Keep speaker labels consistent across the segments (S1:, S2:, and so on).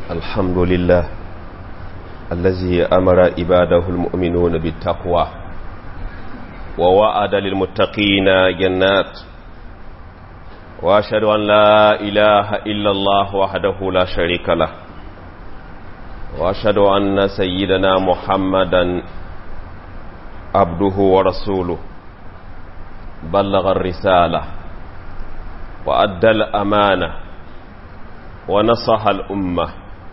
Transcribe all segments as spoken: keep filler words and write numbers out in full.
S1: الحمد لله الذي أمر عباده المؤمنون بالتقوى ووعد للمتقين جنات، وأشهد أن لا إله إلا الله وحده لا شريك له، وأشهد أن سيدنا محمدا عبده ورسوله، بلغ الرسالة وأدى الأمانة ونصح الأمة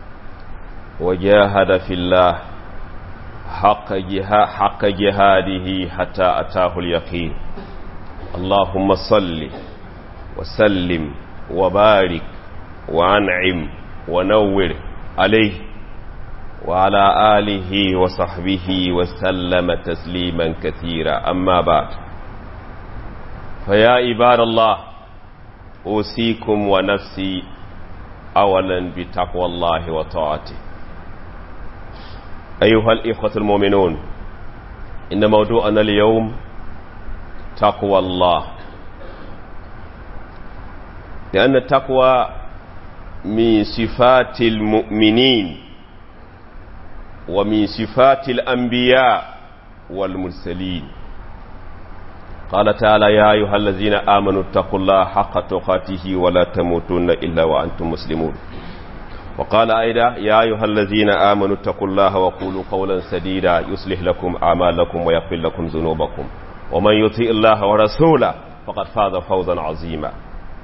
S1: وجاهد في الله حق, جها حق جهاده حتى أتاه اليقين. اللهم صل وسلم وبارك وأنعم ونور عليه وعلى آله وصحبه وسلم تسليما كثيرا. أما بعد، فيا عباد الله، أوصيكم ونفسي أولا بتقوى الله وطاعته. أيها الإخوة المؤمنون، إن موضوعنا اليوم تقوى الله، لأن التقوى من صفات المؤمنين ومن صفات الأنبياء والمرسلين. قال تعالى: يا أيها الذين آمنوا اتقوا الله حق تقاته ولا تموتن إلا وأنتم مسلمون. وقال أيضا: يا أيها الذين آمنوا اتقوا الله وقولوا قولا سديدا يصلح لكم أعمالكم ويغفر لكم ذنوبكم ومن يطع الله ورسوله فقد فاز فوزا عظيما.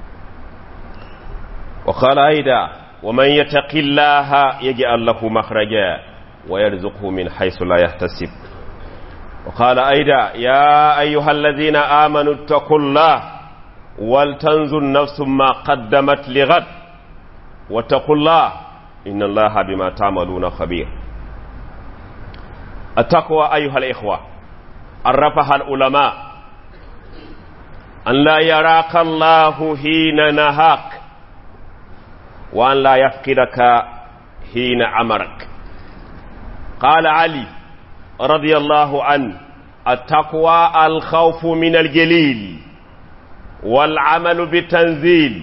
S1: وقال أيضا: ومن يتق الله يجعل له مخرجا ويرزقه من حيث لا يحتسب. وقال أيضا: يا أيها الذين آمنوا اتقوا الله ولتنظر نفس ما قدمت لغد واتقوا الله إن الله بما تعملون خبير. التقوى أيها الإخوة عرفها العلماء أن لا يراك الله حين نهاك، وأن لا يفقدك حين أمرك. قال علي رضي الله عنه: التقوى الخوف من الجليل، والعمل بالتنزيل،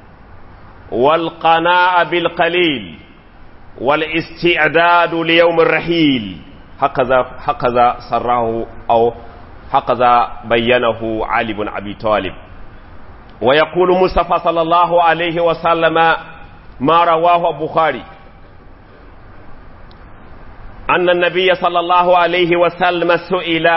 S1: والقناعة بالقليل، والاستعداد ليوم الرحيل. هكذا هكذا صرحه أو هكذا بينه علي بن أبي طالب. ويقول مصطفى صلى الله عليه وسلم ما رواه البخاري أن النبي صلى الله عليه وسلم سئل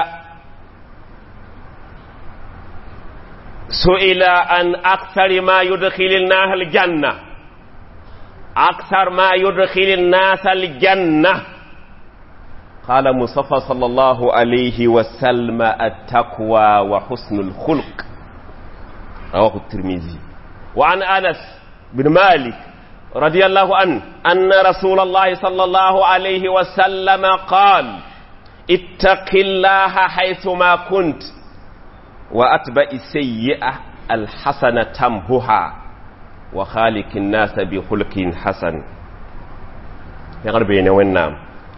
S1: سئل عن أكثر ما يدخل الناس الجنة أكثر ما يدخل الناس الجنة قال مصطفى صلى الله عليه وسلم: التقوى وحسن الخلق. رواه الترمذي. وعن أنس بن مالك رضي الله عنه أن رسول الله صلى الله عليه وسلم قال: اتق الله حيثما كنت وأتبع السيئة الحسنة تمحها وخالق الناس بخلق حسن. يغربين والنام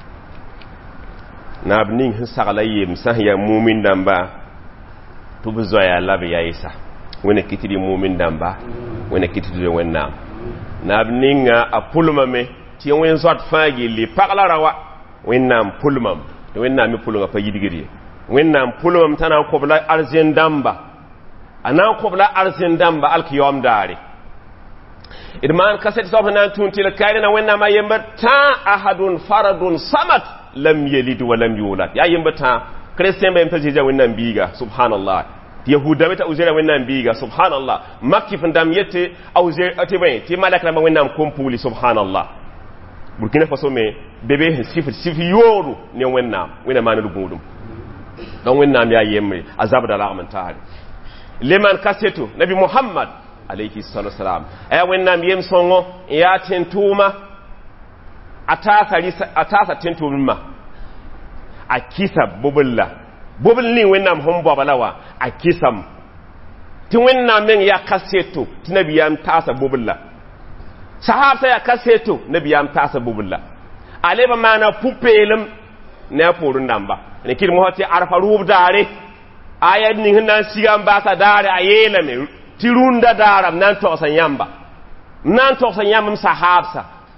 S1: نابنين هسغلي مسهيا مؤمن دمبا تبزويا لابي يايسا وين كتير مؤمن دمبا وين كتير والنام nabninga apulma me ti wen zot faagi li pagla rawa wennam pulmam wennam mi pulunga pa yidigiri wennam pulmam tanan ko bla arzen damba anan ko bla arzen damba alkiyom dare irman kaset so nan tuntil kayrina wennam ayemba ta ahadun faradun samat lam yalid wa lam yulad ya yemba ta christian be mtajija wennam biga subhanallah. yahuda meta uzera wennan biga subhanallah. makki fandam yete auzer atibai ti malaka ba wennan kompuli subhanallah. burkina faso me bebe sifir sifi yoru ne wennan wena manu gudum don wennan ya yemme azab da rahman ta'ala liman kasetu nabi muhammad alayhi salatu wasalam ay wennan yem songo ya tentuma atasa atasa tentuma akisa bubulla bobul ni wennam hombo balawa akisam ti wennam men ya kaseto ti nabiyam tasa bobulla sahaba ya kaseto nabiyam tasa bobulla aleba mana pupelum ne porun damba ne kir mo hoti arfa rub dare ayat ni hinan sigam basa dare ayela me tirunda daram nan to san yamba nan to san yamba sahabsa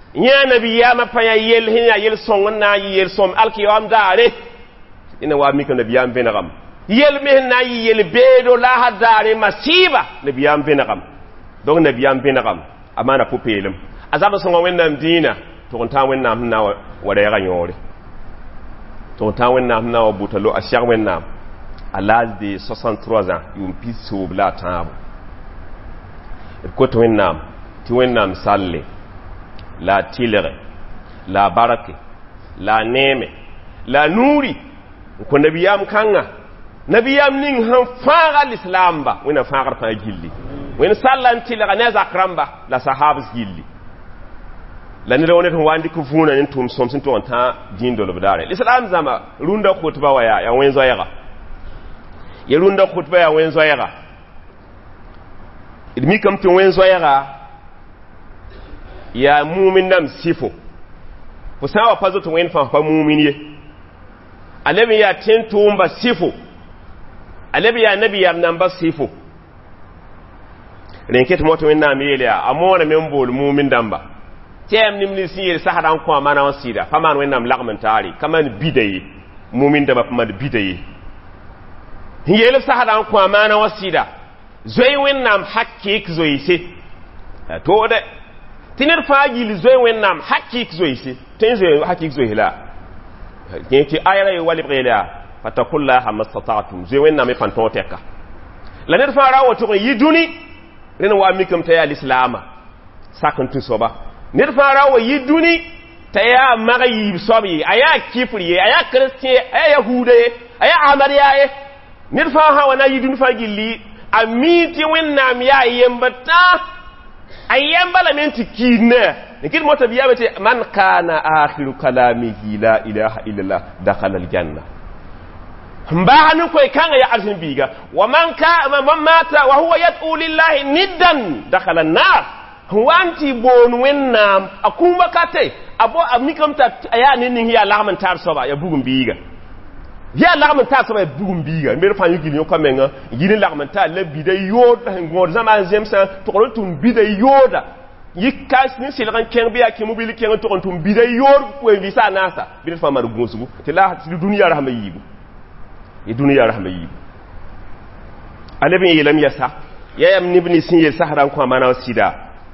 S1: ya nabiyama pa ya yel hin ya yel sõng na yel sõm alkiyam daare ina wa mi kan nabiyam benagam yel me na yel bedo la hadare masiba nabiyam benagam donc nabiyam benagam amana popelem azaba sõng wẽnnaam dĩinã tʋg n ta wẽnnaam sẽn na wa reega yõore tʋg n ta wẽnnaam sẽn na wa buta lo a sɛg wẽnnaam à l'âge de soixante-trois ans yʋʋm pis soob la a tãabo d kot wẽnnaam tɩ wẽnnaam salle la a tɩlge la a barke la a neeme la a nuuri n kõ nabiyaam kãngã nabiyaam ning sẽn fãaga lislaamba wẽnna fãagd fãa gilli wẽnd salla n tɩlga ne a zak rãmba la sahabs gilli la ned wa ned sẽn wa n dɩk vũunã ne tʋʋm sõm sẽn tʋg n tã dĩin dolb daare lislaam zãma rũndã khutba wa yaa ya wẽn zoɛɛga ya rũndã khutba yaa wẽn zoɛɛga d mikame tɩ wẽn zoɛɛga yaa mumin nam sifo fo sã n wa pa zoto wẽnd fãa pa mumin ye a leb n yaa tẽn-tʋʋmba sifo a leb n yaa nabiyam namba sifo rẽn ket moto wẽnnaam yeel yaa a mooname n bool mumin dãmba tɛɛm nimni sẽn yeel sasda n kõ a mana wã sɩda pa maan wẽnnaam lagm n taare ka maan bida ye mumin dãmba pa maan bida ye n yeel sasda n kõ a maana wã sɩda zoe wẽnnaam hakɩɩk zoeese toode tɩ ned fãa yil zoe wẽnnaam hakɩɩk zoeese tɩ n zoe hakɩɩk zoeese la tɩ ayra ye wa lebg yeel yaa fatakullaha mastata'tum zoe wẽnnaam y pãn tõog tɛka la ned fãa ra wa tʋg n yɩ dũni rẽnd wa mikame t'a yaa lislaama sak n tũ soaba ned fãa ra wa yɩ dũni t'a yaa mag yiib soab ye a yaa kɩfr ye a yaa kristẽ a yaa yahuuda ye a yaa amariya ye ned fãa sã wa na yɩ dũni fãa gilli a mii tɩ wẽnnaam yaa yemba tã a yemba lame n tɩ kiidnã n kɩd mota biyaame tɩ man kana akhiru kalamihi la ilaha illallah dakhala aljanna n baasa ne koy kãngã yaa arzẽn biiga wa man mata wa huwa yad'u lillahi niddan dakhala annar n wa n tɩ boon wẽnnaam a kũumba kate a bo a mikame t'a a yaa ne ning yaa lagm n tar soaba yaa bugum biiga yaa lagm n tar soaba yaa bugum biiga mer fãa yõk yɩl yõka mengã yɩ ne lagm n tar la bida yood la sẽn gõod zãma n zemsã tʋgr n tʋm bida yooda yika ne silg n kẽng bɩ yaa kẽ mobil kẽng n tʋg n tʋm bida yood wen vɩsa a naasa bɩ ned fãa maan gũusgu tɩ la tɩ dũniyã rasma yiibu y dũniyã rasma yiibu a leb n yeelame yasa yaa yam neb nins sẽn yeel sasda n kõ a maana wa sɩda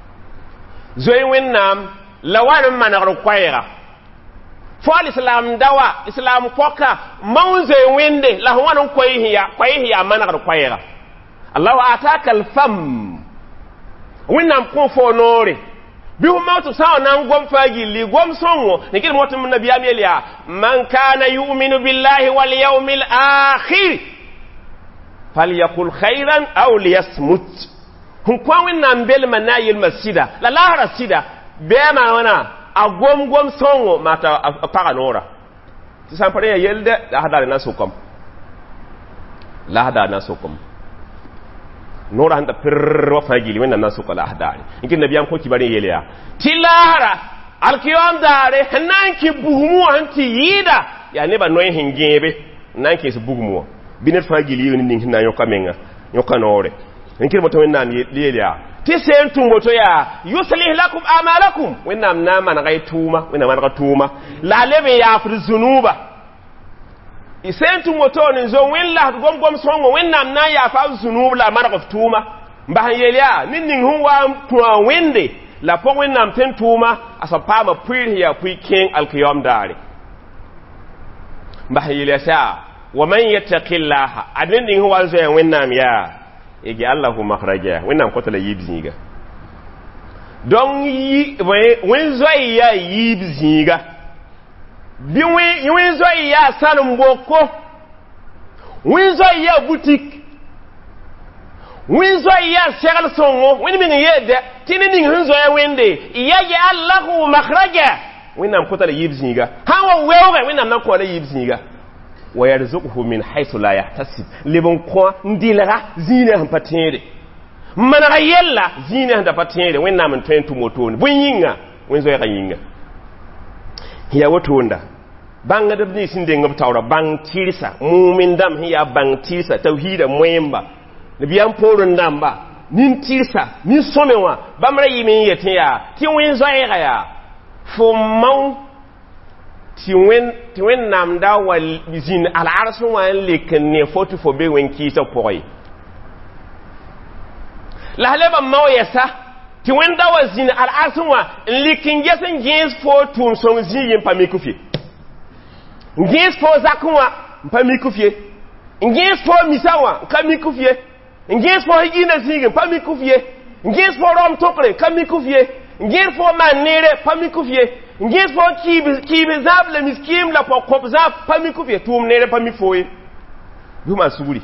S1: zoe wẽnnaam la wa n manegr koɛɛga fo al islam dawa islam poka maun zoe wẽnde la sẽn wa n koɛɛs ya koɛɛs yaa manegr koɛɛga allahu ataka alfam wẽnnaam kõ fo noore bɩ fo mao tɩ sã wa na n gom fãa gilli gom sõngo ne kɩd mot m nabiyaam yel yaa man kana yuminu billahi walyaumi alakhir falyaqul khayran aw liyasmut hun kwa wẽnnaam belmã na n yelma sɩda la laasra sɩda bɛɛmã wãna a gom gom sõngo mata a paga noora tɩ sã n pa rẽ yaa yelde laasdaare na sokam laasdaar na sokam noora sẽn ta pɩrr wa fãa gilli wẽnnaam na n soka laasdaare n kɩ nabiyaam kõ kibar n yel yaa tɩ laasra alkiyam daare sẽn na n kẽ bugum wã sẽn tɩ yɩɩda yaa nebã noy sẽn gẽebe n na n kẽes bugum wã bɩ ned fãa gill yɩg ne ning sẽn na n yõka menga yõka noore n kɩd bõta wẽnnaam yeel yaa tɩ sẽn tʋm woto yaa yuslih lakum amalakum wẽnnaam na n manega y tʋʋma wẽnnaam manega tʋʋma la a leb n yaafd zunuuba sẽn tʋm woto n zo wẽn lasd gom-gom sõngo wẽnnaam na n yaafa b zunuub la a maneg f tʋʋma n bas n yeel yaa ned ning sẽn wa n tũ a wẽnde la pʋg wẽnnaam tẽn tʋʋma a soab paama pʋɩɩr sẽn yaa pʋɩ kẽng alkiyam daare n bas n yeel yaa saa wa man yattaqillaha ad ned ning sẽn wa n zoɛɛ wẽnnaam yaa yaj'al lahu makhraja wẽnnaam kõta la yiib zĩiga donc wẽn zoɛɛ yaa yiib zĩiga bɩ wẽn zoɛɛ yaa sãnem boko wẽn zoɛɛ yaa butik wẽn zoɛɛ yaa segl sõngo wẽnd meng n yeelde tɩ ne ning sẽn zoɛɛ wẽnde yaj'al lahu makhraja wẽnnaam kõta la yiib zĩiga sã n wa weoogẽ wẽnnaam na n kõ la yiib zĩiga wa yarzuquhu min haythu la yahtasib lebon ko ndilga zina han patende manaka yella zina han da patende wenna man tentu motoni bun yinga wen zo ya yinga ya wotonda banga da ni sinde ngab tawra bang tirsa mumin dam hiya bang tirsa tauhida moyemba nabiyan porun damba nin tirsa nin somewa bamra yimin yetiya ti wen zo ya ya fo mau ti wen ti wen nam da wal zin al arsu wa lekin ne fotu fo be wen ki ta poy la haleba mau yasa ti wen da wa zin al arsu wa lekin yesen gens fo tum so zin yin pa mi kufi gens fo zakwa pa mi kufi gens fo misawa ka mi kufi gens fo higina zin pa mi kufi gens fo rom tokre ka mi kufi gens fo manere pa mi kufi ngis fo kibe kibe zab le miskim la po kop zab pa mi kufye tum nere pa mi foye duma suguri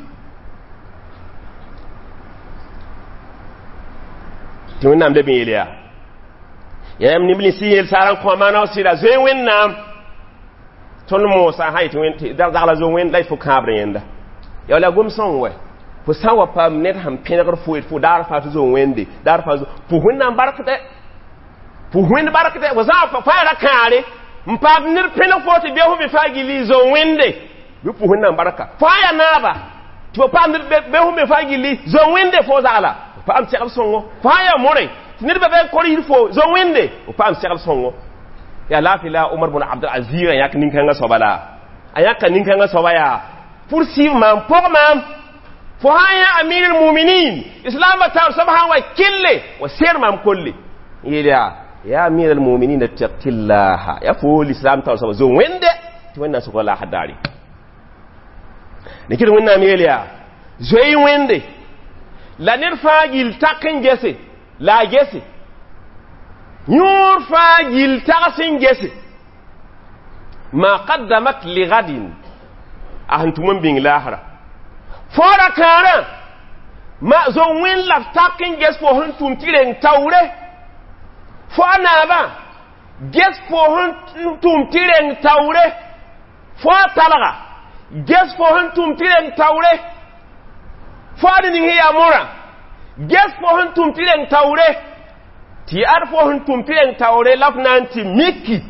S1: to nam de bi ya yam ni bli sihel saran ko mana sira zo wen nam ton mo sa hay to wen da da la zo wen lay fo kabre yenda ya la gum son we fo sawa pa net ham penagar fo fo dar fa to zo wende dar fa zo fo hun nam barakate fu wende barakate wa za fa fa kare mpab nir pena foti be hu be fagi li zo wende bi fu hunna baraka fa ya naba to pa nir be hu be fagi li zo wende fo zala fa am cheikh songo fa ya more nir be be ko ri fo zo wende fa am cheikh songo ya la fi la umar bin abdul aziz yak nin kan ga sobala ayaka nin kan ga sobaya pour si man pour man fo haya amirul mu'minin islam ta subhanahu wa kille wa sir mam kulli yida ya amiral mu'minin taqillaha ya fu l'islam ta so zo wende ti wannan su ko la hadari ne kirin wannan meliya zoyi wende la nirfagil takin gese la gese nyur fagil tasin gese ma qaddamat li gadin ahantum bin lahara fora kana ma zo wen la takin gese fo huntum tiren tawre fo anaba ges fo huntum tiren tawre fo talaga ges fo huntum tiren tawre fo adini hiya mura ges fo huntum tiren tawre ti ar fo huntum tiren tawre lafnanti miki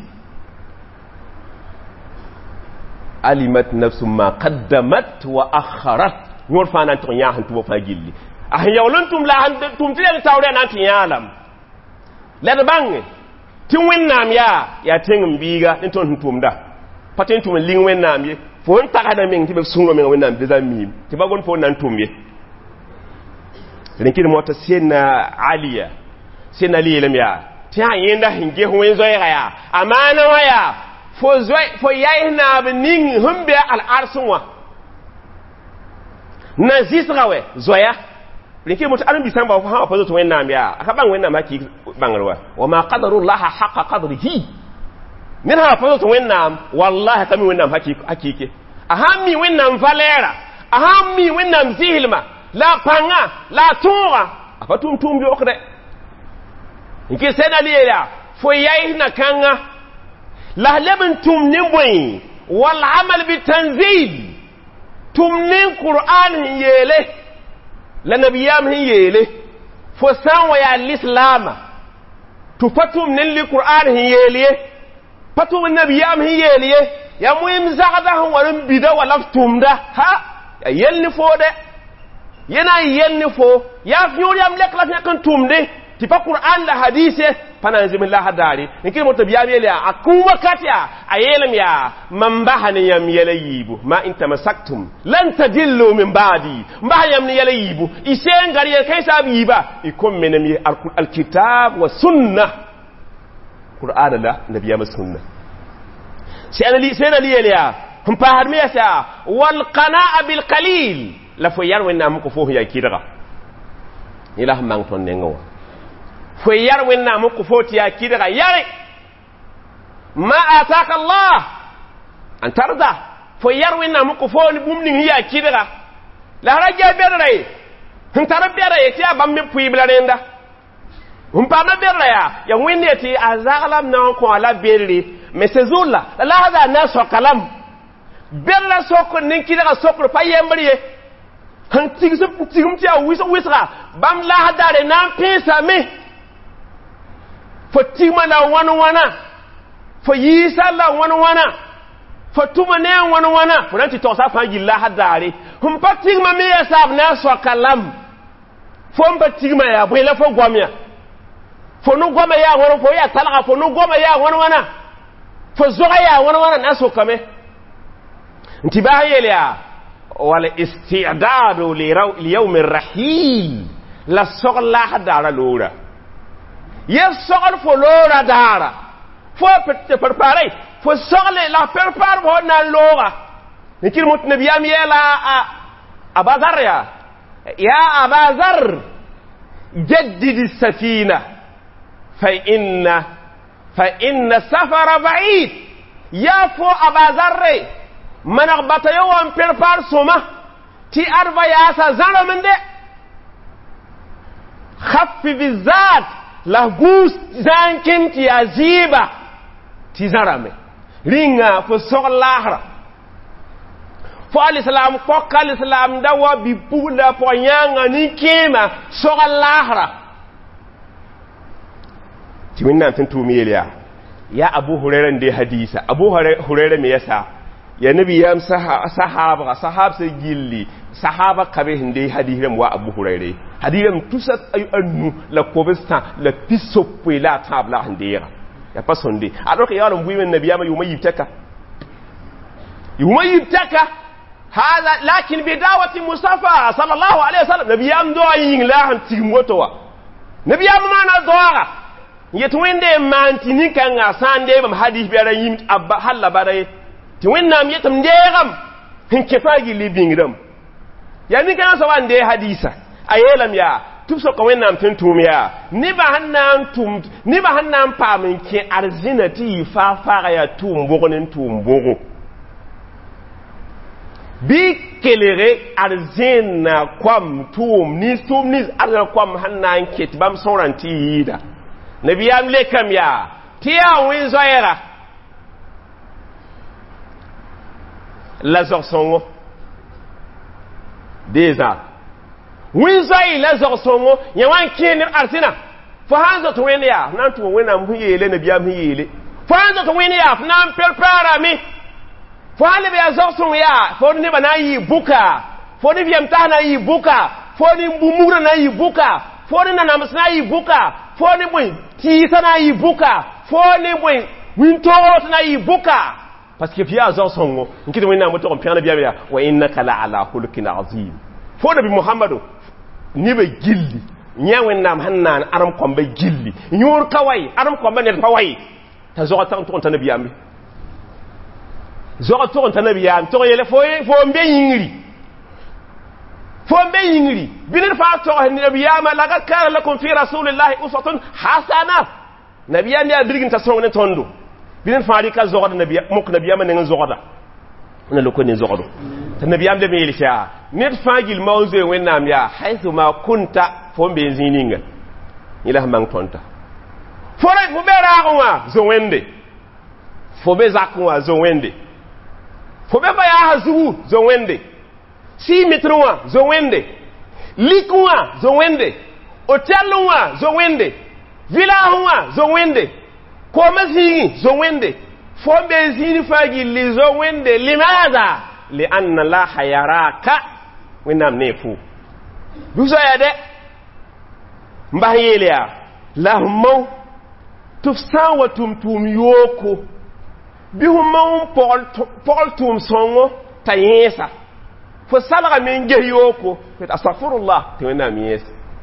S1: alimat nafsum ma qaddamat wa akharat nyor fanan to nya hantu fa gilli ah yawluntum la hantum tiren tawre nanti yalam lada bange tin wennam ya ya tengum biga den ton tumda paten tum ling wennam ye fo on takada men tibe sungo men wennam de zamim ti bagon fo nan tumye rinkin mota sena aliya sena lilam ya ti ha yenda hinge ho wenzo ya amana waya fo zoy fo yayna bening humbe al arsunwa nazisrawe zoya rinkin mota an bisamba fo ha fa zo wennam ya akaban wennam haki bangarwa wama qadarullaha haqa qadrihi min ha fa to wennam wallahi kami wennam hakiki hakiki ahammi wennam valera ahammi wennam zihilma la panga la tura afatum tumbi okre inki sena liya fo yayna kanga la laban tumnin boy wal amal bi tanzil tumnin qur'an yele la nabiyam yele fo san wa ya al-islam tu fatum nin li qur'an hiyeliye fatum nabiyam hiyeliye ya muhim zagada warin bida wala tumda ha yelni fode yana yelni fo ya fiuri am lek la kan tumde ti fa qur'an la hadise fana zimin la hadari nikin mutabiyam yele akun wakatia ayelam ya man bahani yam yelayibu ma in tamasaktum lan tadillu min ba'di ma yam yelayibu isen gari kai sabiba ikum menami alkitab wa sunnah qur'an la nabiyam sunnah sai ali sai ali ya hum fa har me sa wal qana'a bil qalil la fo yar wenna mu ko fo ya kidara ila mang ton nengo fo yar wenna mu ko fo ti ya kidara yare ma ataka allah an tarda fo yar wenna mu ko fo ni bumni ya kidara la raja berre hum tarabere ti abam me puibla renda hum pa na berre ya ya wenni ti azalam na ko ala berre mesezula la hada naso kalam berla soko ninki daga soko pa yembriye han tigsu tigumti a wisa wisra bam la hada re nan pesa me fo tigma na wana wana fo yisa la wana wana fo tuma ne wana wana fo nanti to sa fa gilla hada re hum pa tigma me ya sab naso kalam fo mba tigma ya bwela fo gwamya fo nu goma ya wona fo ya talga fo nu goma ya wona wana fo zoga ya wona wana naso kame intibaha yelia wal isti'dadu li yawm ar-rahil la sogla dara lora yes sogol fo lora dara fo te préparer fo sogle la prépare fo na lora nikir mut nabiyam yela abazar ya ya abazar جدد السفينة فإن فإن السفر بعيد يا فو أبا ذر من أغبط يوم بيربار سوما تي أربع ياسا زانا من دي خف بالذات لغوس زان كنت يا زيبا تي زرامي رينغا فو سوغ لاهرة fo alislam fo alislam da wa bi pula po nyanga ni kema so lahra ti minna tin tumiya ya abu hurairah de hadisa abu hurairah me yasa ya nabi yam sahaba sahab sai gilli sahaba kabe hinde hadiram wa abu hurairah hadiram tusat ay annu la kobista la piso la tabla hindira ya pasonde alors que yaron buimen nabi yam yumayitaka yumayitaka هذا لكن بدعوة مصطفى صلى الله عليه وسلم نبي أم دعين لا هم تيموتوا نبي أم ما ندعى يتوين ده ما أنتني كان عسان ده بم حديث بيرين أب حلا بري توين نام يتم ديرم هن كفاجي لبينغرم يعني كان سوان ده حديثا أيلم يا تبصر كوين نام تنتوم يا نبى هنام توم نبى هنام بامن كي أرزينة تي فا فا يا توم بورن توم بورو bi kelere arzena kwam tum ni tum ni arza kwam hannan ket bam sauranti yida nabiyam lekam ya tiya win zoyera la zorsongo déjà win zoy la zorsongo yawan kenir arsina fo hanzo to wen ya nan to wen am huyele nabiyam huyele fo hanzo to wen ya nan prepare mi fo hali be azorsun ya fo ni bana yi buka fo ni biyamta na yi buka fo ni mbumura na yi buka fo ni na namsna yi buka fo ni boy ti sana yi buka fo ni boy wintoro na yi buka parce que fiya azorsun ngo nkiti wina mo to ko piana biya biya wa innaka la ala khuluqin azim fo nabi muhammadu ni be gilli nyawen nam hannan aram ko be gilli nyur kawai aram ko be ne kawai ta zo ta to nabi ambi zo to on tanabi ya to yele fo fo mbe yingri fo mbe yingri binir fa to nabi ya ma la ka lakum fi rasulillahi uswatun hasana nabi ya ne dirgin ta sonne tondo binir fa ri ka zo da nabi mok nabi ya ma ne zo da na loko ne zo do ta nabi ya me yele sha net fa gil mawze wennam ya haythu ma kunta fo mbe zininga ila mang tonta fo re fo be raaqwa zo wende fo be zakwa zo wende fo be ba ya hazu zo wende si mitruwa zo wende likuwa zo wende oteluwa zo wende vilahuwa zo wende ko mazini zo wende fo be zini fagi li zo wende limaza li anna la hayaraka winam nefu buso ya de mbahiyeliya lahmo tufsan wa tumtum yoko bihumma Paul Paul tum songo tayesa fo salaga men geyoko fet astaghfirullah tewna miyes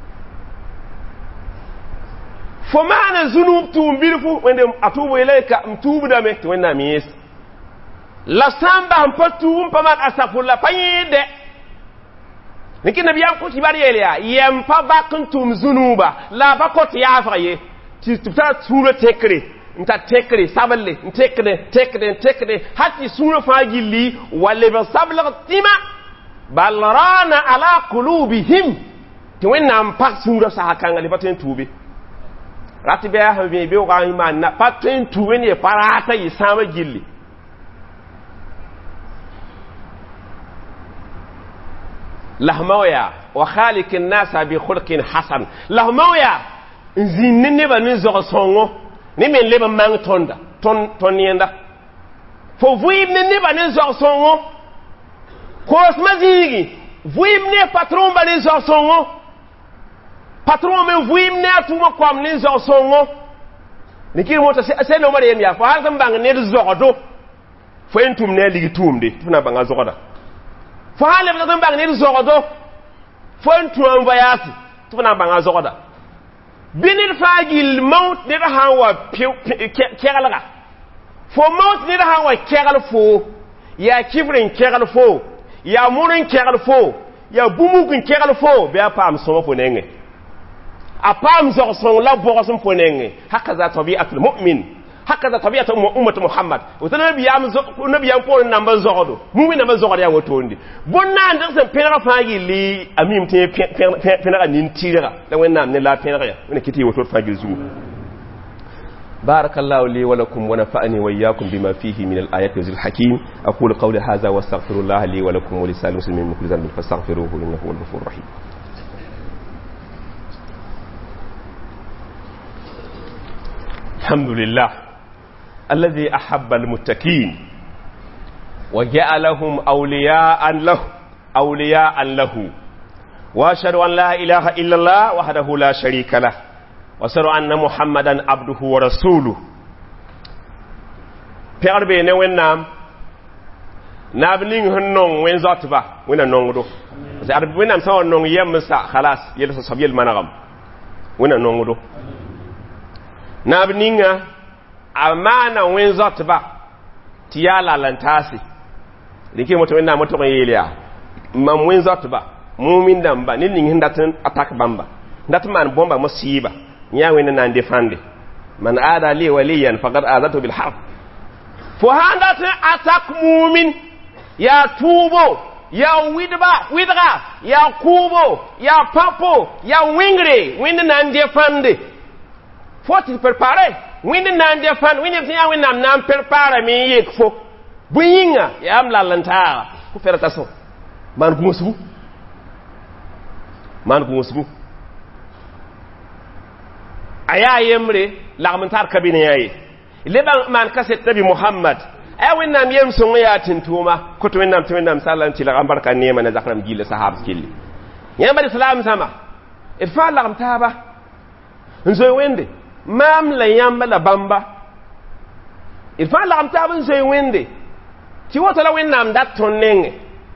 S1: fo maana zunub tum bilfu wende atubu ilayka mtubu dame tewna miyes la samba mpatum pamak astaghfirullah payide niki nabiyam ko tibari eliya yem pa bakuntum zunuba la bakot yafaye ti tuta sura tekre nta tekre saballe tekre tekre tekre hatti sura fagilli wala ba sabla tima balrana ala qulubihim to wenna am pa sura sa hakanga le paten tube ratibe ha be be wa iman na paten tube ne parata yi sama gilli lahmawya wa khaliq an-nas bi khulqin hasan lahmawya zinne ba ni zo songo ni men leba mang tonda ton tonienda fo vuim ne ne ba ne zo songo ko smazigi vuim ne patron ba ne zo songo patron me vuim ne atuma kwam ni zo songo ni kiri mota se no mare yem ya fa har bang ne zogodo fo entum ne ligi tumde tuna banga zogoda fo hale be bang ne zogodo fo entum vayati tuna banga zogoda binir fagil maut ne hawa kegalaga fo maut ne hawa kegal fo ya kibrin kegal fo ya murin kegal fo ya bumugun kegal fo be apam so fo nenge apam zo so la bo so fo nenge hakaza tabi'atul mu'min hakaza tabi'atu ummat muhammad wotana biyam zo nabiyam fo namba zogodo mu'min namba zogodo ya wotondi bonna ndan sen pera fagil li amim te pera nin tira da wannan ne la pera ya ne kiti wotot fagil zu بارك الله لي ولكم ونفعني وإياكم بما فيه من الآيات والذكر الحكيم أقول قولي هذا واستغفر الله لي ولكم ولسائر المسلمين من كل ذنب فاستغفروه إنه هو الغفور الرحيم. الحمد لله الذي أحب المتقين وجعلهم أولياء له أولياء له وأشهد أن لا إله إلا الله وحده لا شريك له وأشهد أن محمدا عبده ورسوله. Père bene wennam nabning hunnon wen zotba wena nongudo sa arbi wenam sa non yem sa khalas yel sa sabyel managam wena nongudo nabninga amana wen zotba tiyala lantasi dike moto wenna moto ko yeliya mam wen zotba mumin damba nin ning hindatin attack bamba ndatman bomba musiba nyawe nan defande man ada li waliyan faqad azatu bil harb فهذا أتاك مؤمن يا توبو يا ويدبا ويدغا يا كوبو يا بابو يا وينغري وين ناندي فاندي فوتي برباري وين ناندي فان وين فيا وين نام نام برباري مي يكفو بوينغا يا املا لانتا كفرتاسو مان غوسبو مان غوسبو ايا يمري لاغمنتار كابيني ياي leba man kaset nabi muhammad ay wennam yem so ya tintuma ko to wennam to wennam sallallahu alaihi wasallam barka nema na zakram gile sahab skilli yamba islam sama irfa lagam taba nzo wende mam la yamba la bamba irfa lagam taba nzo wende ti woto la wennam dat tonnenge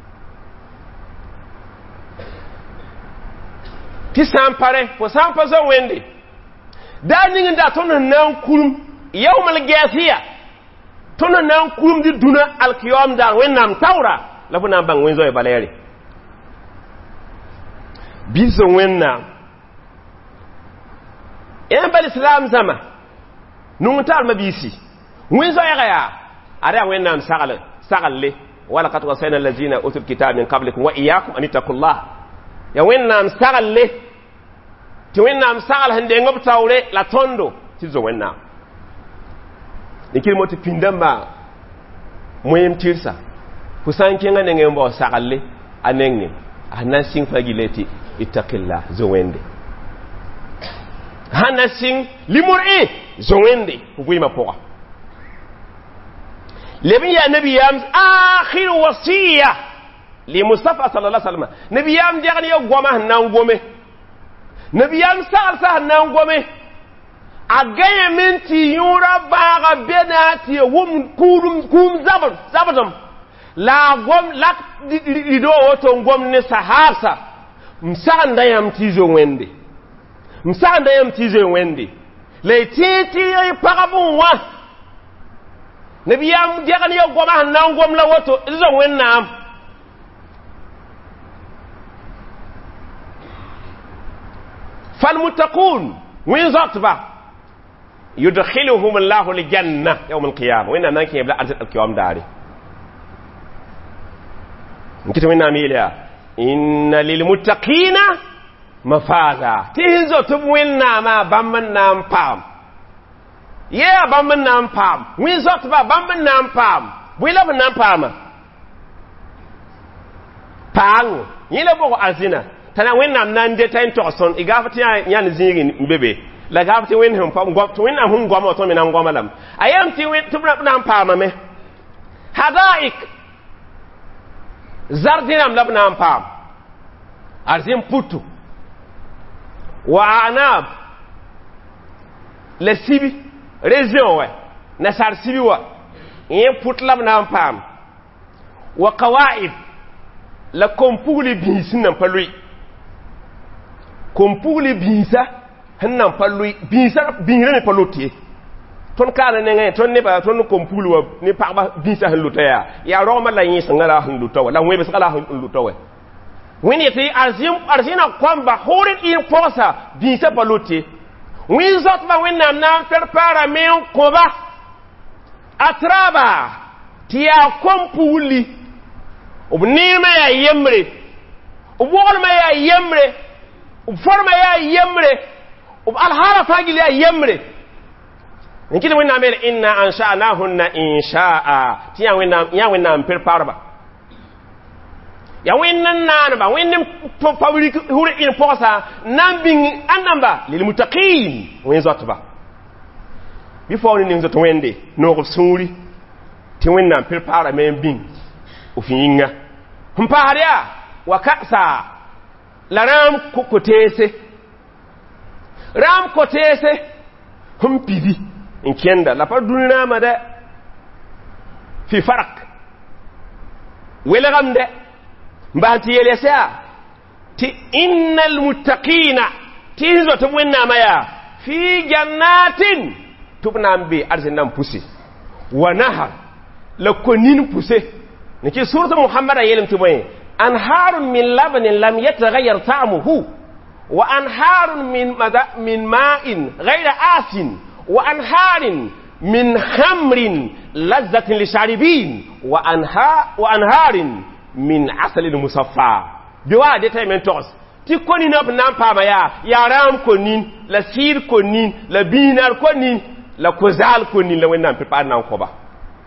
S1: ti sampare fo sampa zo wende dani nda tonon nan kurum يوم الجاثية تونا نام كوم دي دونا الكيوم دار وين نام تاورا لفو نام بان وين زوي باليري بيزو وين نام ين بالإسلام زما نونتال مبيسي وين زوي غيا أريا وين نام سغل سغل لي ولا قد وصينا الذين أوتوا الكتاب من قبلكم وإياكم أن اتقوا الله يا وين نام سغل لي تي وين نام سغل هندي ngop tawre la tondo tizo وين نام nikiri moti pindamba moyem tirsa kusan kenga nenge mbo sakalle anenge hanan sing fagileti ittaqillah zo wende hanan sing limur'i zo wende kuima poka lebi ya nabi yam akhir wasiya li mustafa sallallahu alaihi wasallam nabi yam jagani yo goma nan gome nabi yam sal sa nan gome agaya minti yura baga benati wum kurum kum zabar zabadam la gom lak dido woto gom ne sahasa msanda yam tizo wende msanda yam tizo wende le titi ay pagabu wa nabiyam jagani yo goma nan gom la woto izo wennam fal muttaqun win zatba يدخلهم الله الجنة يوم القيامة وإن نانك يبلع أرزق القيام داري نكتب إننا ميليا إن للمتقين مفازا تهزو تبويننا ما بامن نام بام يا بامن نام بام وين زوت با بامن نام بام ويلا بنام بام بام يلا بوغو أزينا تنا وين نام نانجي تاين توصن إغافتي يان زيغين بيبي la gafti wen hum pam gop to wen am hum gom to min am gomalam ayam ti wen tubna nam pam me hadaik zardinam labna am pam arzim putu wa anab la sibi région wa na sar sibi wa yin putlam na pam wa qawaid la kompuli binsin nan palui kompuli binsa hannan palui binsa binre ne palotie ton kana ne ngai ton ne ba ton kompuli wa ni pa ba binsa han lutaya ya roma la yin sangala han lutawa la webe sangala han lutawa wini ti arzim arzina kwamba horin in posa binsa palotie win zot ba win nam nam prepara men koba atraba tiya kompuli ubnima ya yemre ubwolma ya yemre ubforma ya yemre ub alhala fagil ya yemre nikini wina mele inna ansha'nahunna insha'a tiya wina ya wina prepare ya wina nanba wina fabric huri in posa nambing anamba lil muttaqin win zotba before ni nzoto wende no ko suri ti wina prepare men bing ufinga mpaharia wakasa la ram kokotese ram kotese humpidi inkenda la paduna mada fi farak wala gamde mbanti yelesa ti innal muttaqina tizo tumwenna maya fi jannatin tubnam bi arzinam pusi wa nahar la konin puse niki suratu muhammad ayelim tumoy anharun min labanin lam yataghayyar ta'muhu wa anharun min mada min ma'in ghayra asin wa anharin min khamrin lazzatin lisharibin wa anha wa anharin min asalin musaffa biwa de tay men tos ti koni nop nan pa maya ya ram konin la sir konin la binar konin la kozal konin la wenam pe pa nan ko ba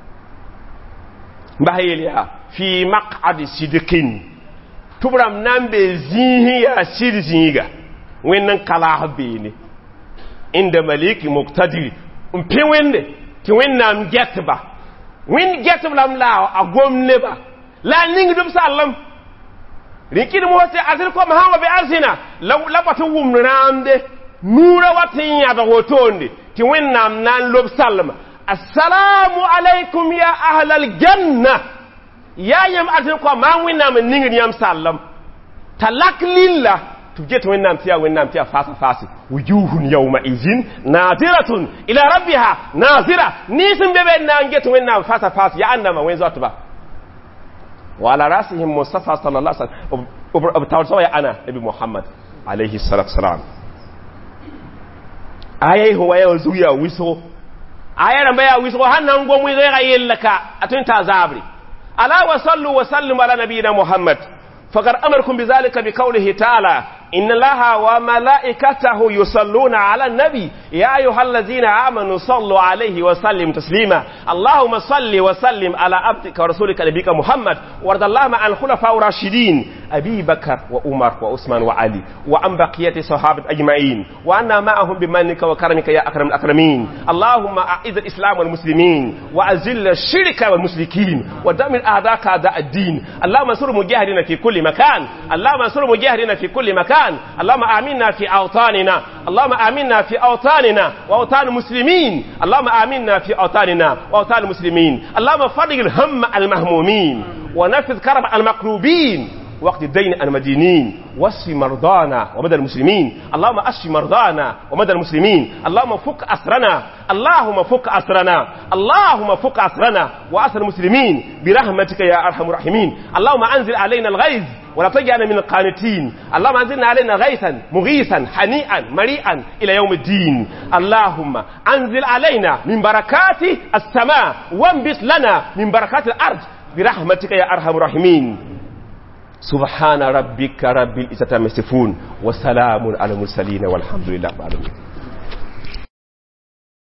S1: bahiliya fi maq'ad sidqin tubram nambe zihi ya sirziga wennan kala habini inda maliki muqtadir umpe wende ti wennam getba win getba lam la agomne ba la ningi dum sallam rikin mo se azir ko mahawa be arsina law labatu wumramde nura watin ya da hotonde ti wennam nan lob sallama assalamu alaikum ya ahlal janna ya yam azir ko ma wennam ningi yam sallam talak lillah tujet wennam tiya wennam tiya fasa fasi wujuhun yawma izin nadiratun ila rabbiha nazira nisim bebe nan get wennam fasa fasi ya annama wen zatuba wala rasihim mustafa sallallahu alaihi wasallam abtawso ya ana nabi muhammad alaihi salatu wasalam ayai huwa ya zuya wiso ayara baya wiso hannan gomu ga yellaka atun tazabri ala wa sallu wa sallimu ala nabiyina muhammad faqad amarkum bizalika biqawlihi ta'ala inna allaha wa malaikatahu yusalluna ala an-nabi ya ayyuhallazina amanu sallu alayhi wa sallimu taslima allahumma salli wa sallim ala abdika wa rasulika nabiyika muhammad wardallahu an khulafa'ir rashidin abi bakr wa umar wa usman wa ali wa an baqiyati sahabat ajma'in wa anna ma'ahum bimannika wa karamika ya akramul akramin allahumma a'iz al-islam wal muslimin wa azil ash-shirka wal mushrikin wa damir a'daka a'da ad-din allahumma ansur mujahidina fi kulli makan allahumma ansur mujahidina fi kulli makan اللهم آمنا في أوطاننا اللهم آمنا في أوطاننا وأوطان المسلمين اللهم آمنا في أوطاننا وأوطان المسلمين اللهم فرج الهم المهمومين ونفذ كرب المكروبين وقت الدين المدينين واشف مرضانا ومدى المسلمين اللهم اشف مرضانا ومدى المسلمين اللهم فك أسرنا اللهم فك أسرنا اللهم فك أسرنا وأسر المسلمين برحمتك يا أرحم الراحمين اللهم أنزل علينا الغيث ولا تجعلنا من القانتين اللهم أنزلنا علينا غيثا مغيثا حنيئا مريئا إلى يوم الدين اللهم أنزل علينا من بركات السماء وانبت لنا من بركات الأرض برحمتك يا أرحم الراحمين سبحان ربك رب العزة عما يصفون وسلام على المرسلين والحمد لله رب العالمين